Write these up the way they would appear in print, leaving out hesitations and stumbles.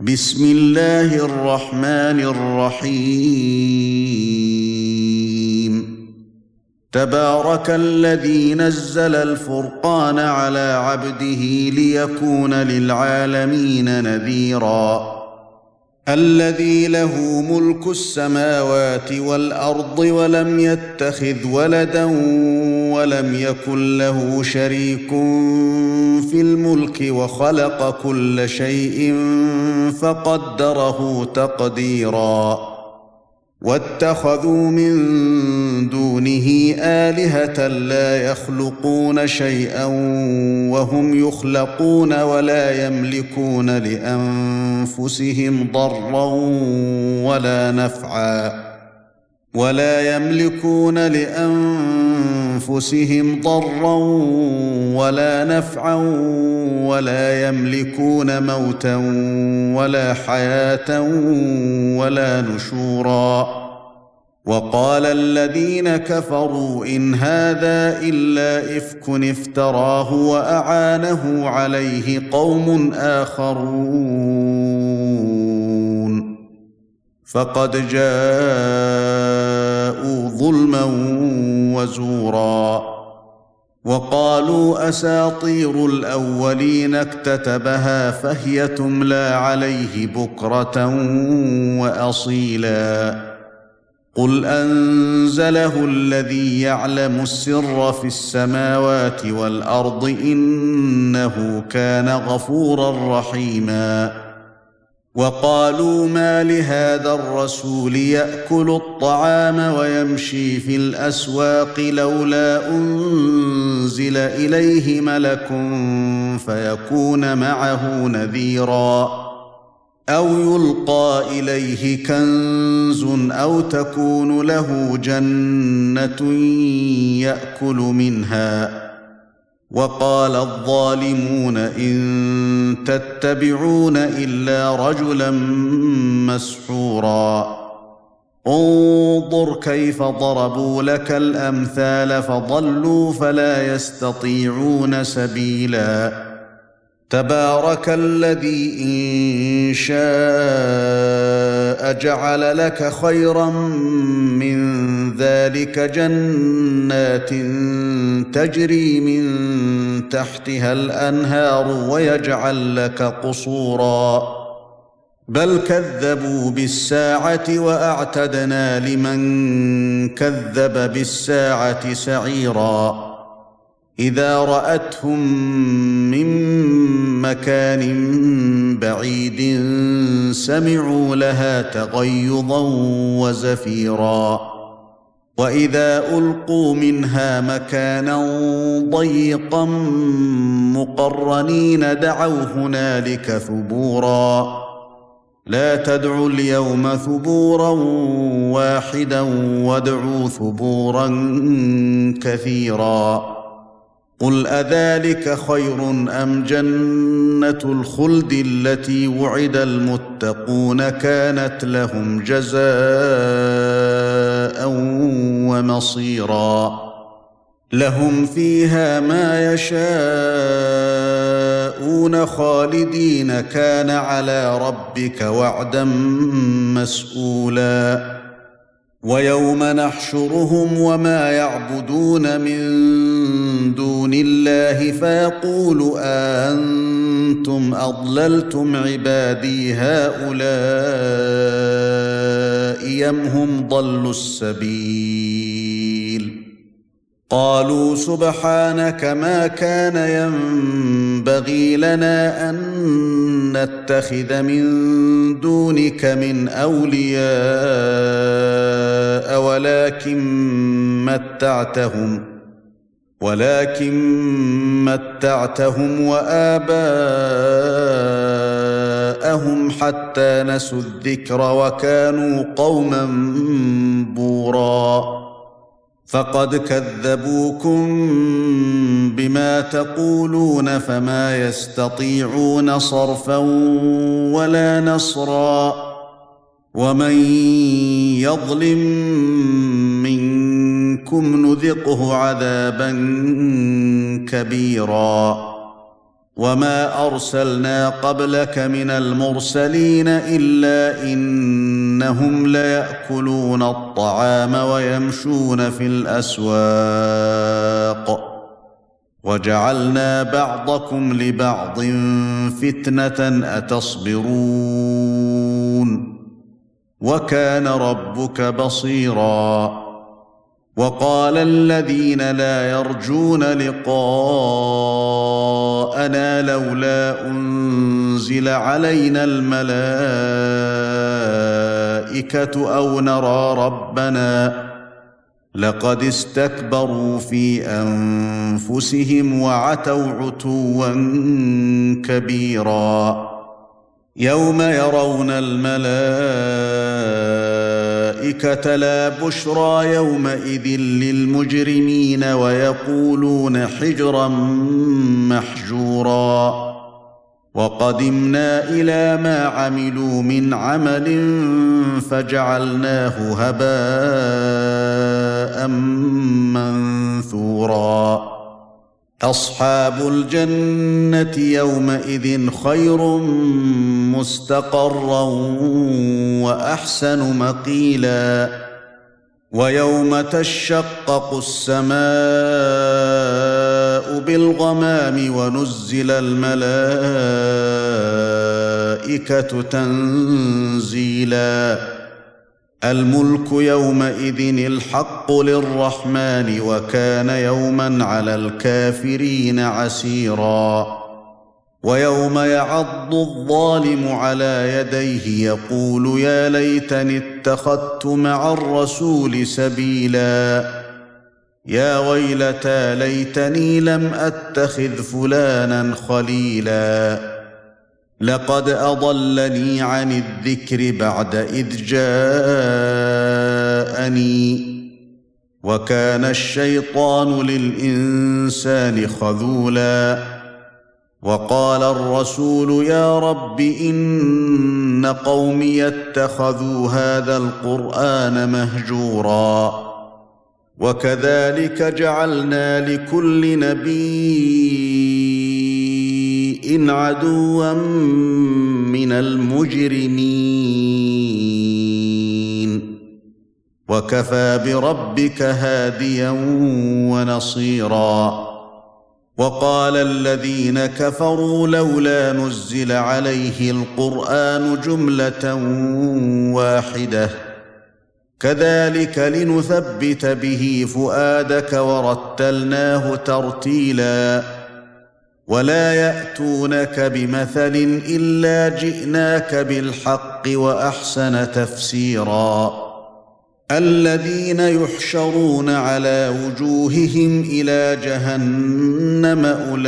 بسم الله الرحمن الرحيم تبارك الذي نزل الفرقان على عبده ليكون للعالمين نذيرا الذي له ملك السماوات والأرض ولم يتخذ ولدا ولم يكن له شريك في الملك وخلق كل شيء فقدره تقديرا واتخذوا من دونه آلهة لا يخلقون شيئا وهم يخلقون ولا يملكون لأنفسهم ضرا ولا نفعا ولا يملكون موتا ولا حياة ولا نشورا وقال الذين كفروا إن هذا إلا إفك افتراه وأعانه عليه قوم آخرون فقد جاءوا ظلما وزورا وقالوا أساطير الأولين اكتتبها فهي تملى عليه بكرة وأصيلا قل أنزله الذي يعلم السر في السماوات والأرض إنه كان غفورا رحيما وقالوا ما لهذا الرسول يأكل الطعام ويمشي في الأسواق لولا أنزل إليه ملك فيكون معه نذيرا أو يلقى إليه كنز أو تكون له جنة يأكل منها وقال الظالمون إن تتبعون إلا رجلا مسحورا انظر كيف ضربوا لك الأمثال فضلوا فلا يستطيعون سبيلا تبارك الذي إن شاء جعل لك خيرا من ذلك جنات تجري من تحتها الأنهار ويجعل لك قصورا بل كذبوا بالساعة وأعتدنا لمن كذب بالساعة سعيرا إذا رأتهم من مكان بعيد سمعوا لها تغيظا وزفيرا وإذا ألقوا منها مكانا ضيقا مقرنين دعوا هنالك ثبورا لا تدعوا اليوم ثبورا واحدا وادعوا ثبورا كثيرا قل أذلك خير أم جنة الخلد التي وعد المتقون كانت لهم جزاء ومصيرا لهم فيها ما يشاءون خالدين كان على ربك وعدا مسئولا ويوم نحشرهم وما يعبدون من دون الله فيقول أأنتم أضللتم عبادي هؤلاء أم هم ضلوا السبيل قالوا سبحانك ما كان ينبغي لنا أن نتخذ من دونك من أولياء ولكن متعتهم وآباءهم حتى نسوا الذكر وكانوا قوما بورا فقد كذبوكم بما تقولون فما يستطيعون صرفا ولا نصرا ومن يظلم منكم نذقه عذابا كبيرا وما ارسلنا قبلك من المرسلين الا انهم ليأكلون الطعام ويمشون في الاسواق وجعلنا بعضكم لبعض فتنة اتصبرون وكان ربك بصيرا وقال الذين لا يرجون لقاءنا لولا أنزل علينا الملائكة أو نرى ربنا لقد استكبروا في أنفسهم وعتوا عتوا كبيرا يوم يرون الملائكة لا بشرى يومئذ للمجرمين ويقولون حجرا محجورا وقدمنا إلى ما عملوا من عمل فجعلناه هباء منثورا أصحاب الجنة يومئذ خير مستقرا وأحسن مقيلا ويوم تشقق السماء بالغمام ونزل الملائكة تنزيلا الملك يومئذ الحق للرحمن وكان يوما على الكافرين عسيرا ويوم يعض الظالم على يديه يقول يا ليتني اتخذت مع الرسول سبيلا يا ويلتى ليتني لم أتخذ فلانا خليلا لقد أضلني عن الذكر بعد إذ جاءني وكان الشيطان للإنسان خذولا وقال الرسول يا رب إن قومي اتخذوا هذا القرآن مهجورا وكذلك جعلنا لكل نبي عدوا من المجرمين وكفى بربك هاديا ونصيرا وقال الذين كفروا لولا نزل عليه القرآن جملة واحدة كذلك لنثبت به فؤادك ورتلناه ترتيلا ولا يأتونك بمثل إلا جئناك بالحق وأحسن تفسيرا الذين يحشرون على وجوههم إلى جهنم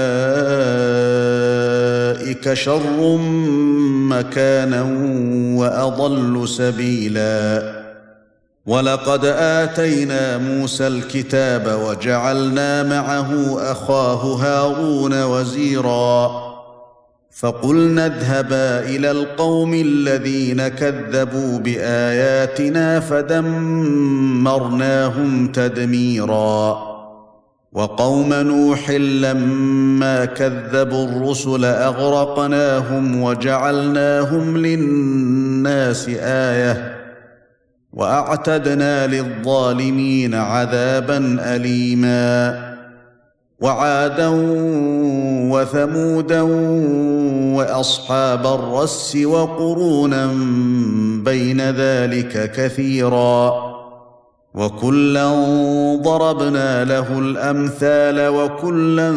أولئك شر مكانا وأضل سبيلا ولقد آتينا موسى الكتاب وجعلنا معه أخاه هارون وزيرا فقلنا اذهبا إلى القوم الذين كذبوا بآياتنا فدمرناهم تدميرا وقوم نوح لما كذبوا الرسل أغرقناهم وجعلناهم للناس آية وأعتدنا للظالمين عذابا أليما وعادا وثمودا وأصحاب الرس وقرونا بين ذلك كثيرا وكلا ضربنا له الأمثال وكلا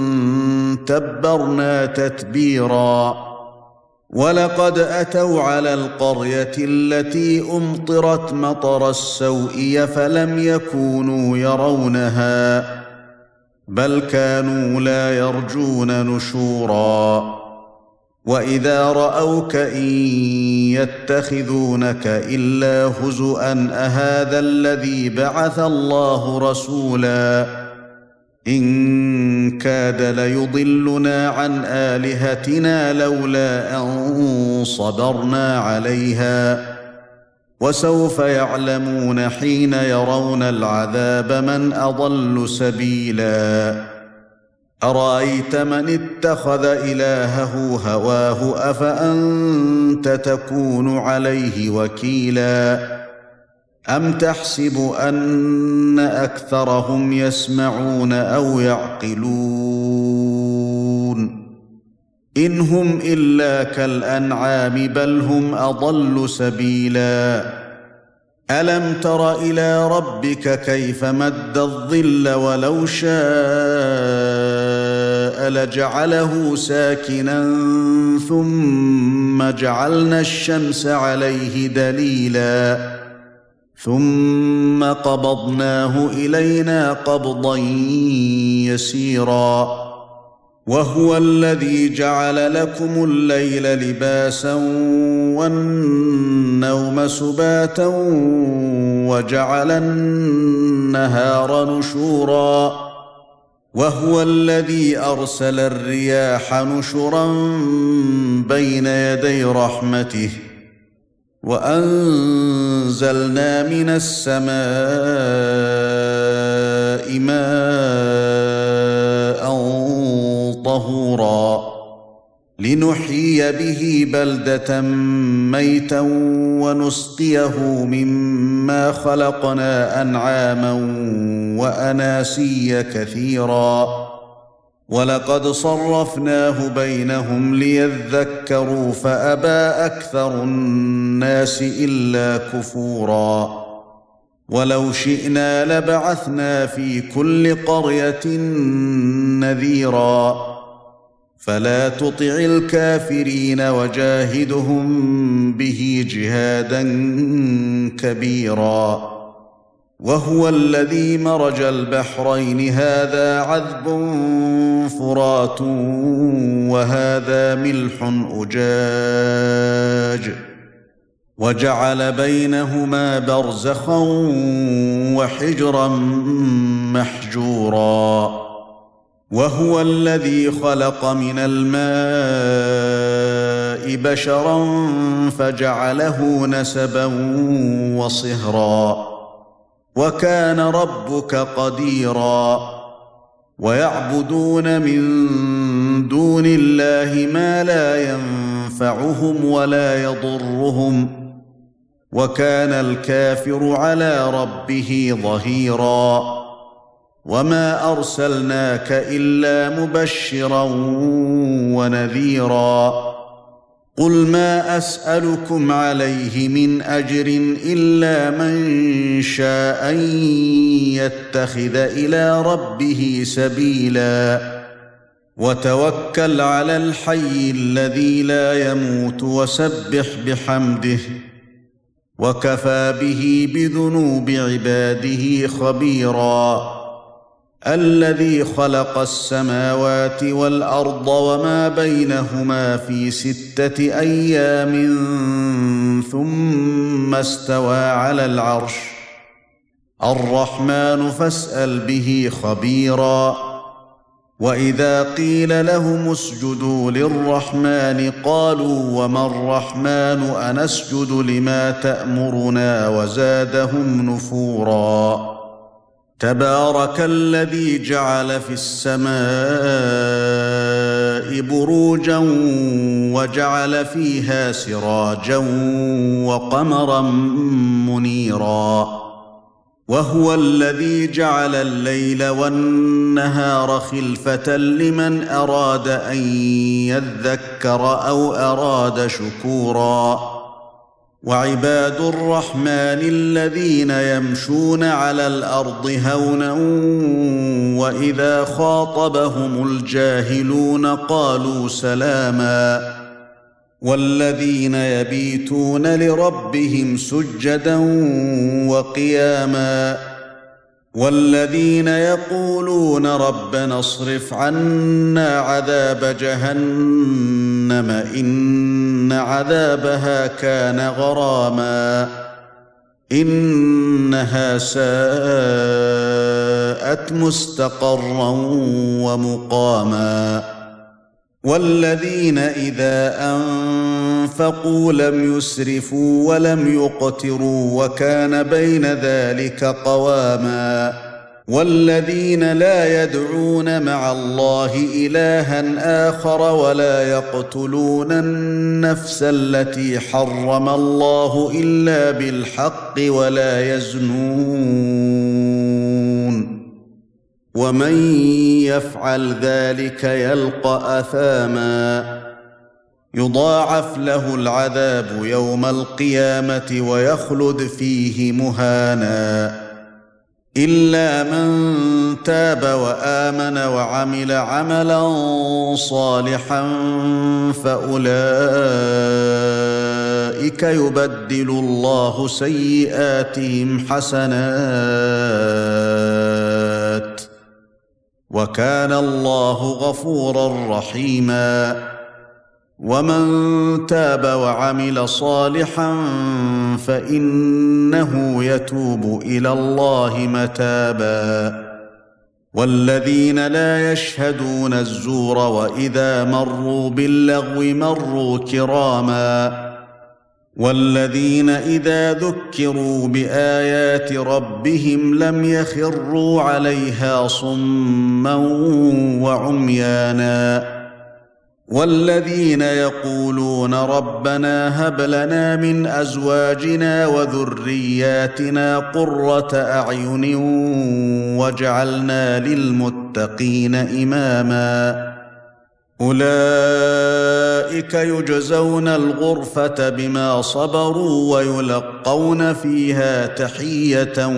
تبرنا تتبيرا ولقد أتوا على القرية التي أمطرت مطر السوء فلم يكونوا يرونها بل كانوا لا يرجون نشورا وإذا رأوك إن يتخذونك إلا هزؤا أهذا الذي بعث الله رسولا إن كاد ليضلنا عن آلهتنا لولا أن صبرنا عليها وسوف يعلمون حين يرون العذاب من أضل سبيلا أرأيت من اتخذ إلهه هواه أفأنت تكون عليه وكيلا أم تحسب أن أكثرهم يسمعون أو يعقلون إن هم إلا كالأنعام بل هم أضل سبيلا ألم تر إلى ربك كيف مد الظل ولو شاء لجعله ساكنا ثم جعلنا الشمس عليه دليلا ثم قبضناه إلينا قبضا يسيرا وهو الذي جعل لكم الليل لباسا والنوم سباتا وجعل النهار نشورا وهو الذي أرسل الرياح نشرا بين يدي رحمته وأنزلنا من السماء ماء طهورا لنحيي به بلدة ميتا ونسقيه مما خلقنا أنعاما وأناسيا كثيرا ولقد صرفناه بينهم ليذكروا فأبى أكثر الناس إلا كفورا ولو شئنا لبعثنا في كل قرية نذيرا فلا تطع الكافرين وجاهدهم به جهادا كبيرا وهو الذي مرج البحرين هذا عذب فرات وهذا ملح أجاج وجعل بينهما برزخا وحجرا محجورا وهو الذي خلق من الماء بشرا فجعله نسبا وصهرا وكان ربك قديرا ويعبدون من دون الله ما لا ينفعهم ولا يضرهم وكان الكافر على ربه ظهيرا وما أرسلناك إلا مبشرا ونذيرا قل ما أسألكم عليه من أجر إلا من شاء أن يتخذ إلى ربه سبيلا وتوكل على الحي الذي لا يموت وسبح بحمده وكفى به بذنوب عباده خبيرا الذي خلق السماوات والأرض وما بينهما في 6 أيام ثم استوى على العرش الرحمن فاسأل به خبيرا وإذا قيل لهم اسجدوا للرحمن قالوا وما الرحمن أنسجد لما تأمرنا وزادهم نفورا تبارك الذي جعل في السماء بروجا وجعل فيها سراجا وقمرا منيرا وهو الذي جعل الليل والنهار خلفة لمن أراد أن يذكر أو أراد شكورا وعباد الرحمن الذين يمشون على الأرض هونا وإذا خاطبهم الجاهلون قالوا سلاما والذين يبيتون لربهم سجدا وقياما والذين يقولون ربنا اصرف عنا عذاب جهنم إن عذابها كان غراما إنها ساءت مستقرا ومقاما والذين إذا أنفقوا لم يسرفوا ولم يقتروا وكان بين ذلك قواما والذين لا يدعون مع الله إلها آخر ولا يقتلون النفس التي حرم الله إلا بالحق ولا يزنون ومن يفعل ذلك يلقى أثاما يضاعف له العذاب يوم القيامة ويخلد فيه مهانا إلا من تاب وآمن وعمل عملا صالحا فأولئك يبدل الله سيئاتهم حسنات وكان الله غفورا رحيما ومن تاب وعمل صالحا فإنه يتوب إلى الله متابا والذين لا يشهدون الزور وإذا مروا باللغو مروا كراما والذين إذا ذكروا بآيات ربهم لم يخروا عليها صما وعميانا والذين يقولون ربنا هب لنا من أزواجنا وذرياتنا قرة أعين واجعلنا للمتقين إماما أولئك يجزون الغرفة بما صبروا ويلقون فيها تحية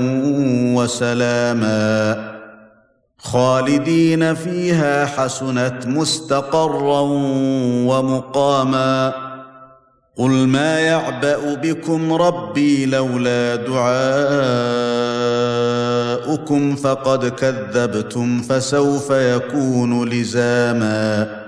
وسلاما خالدين فيها حسنت مستقرا ومقاما قل ما يعبأ بكم ربي لولا دعاؤكم فقد كذبتم فسوف يكون لزاما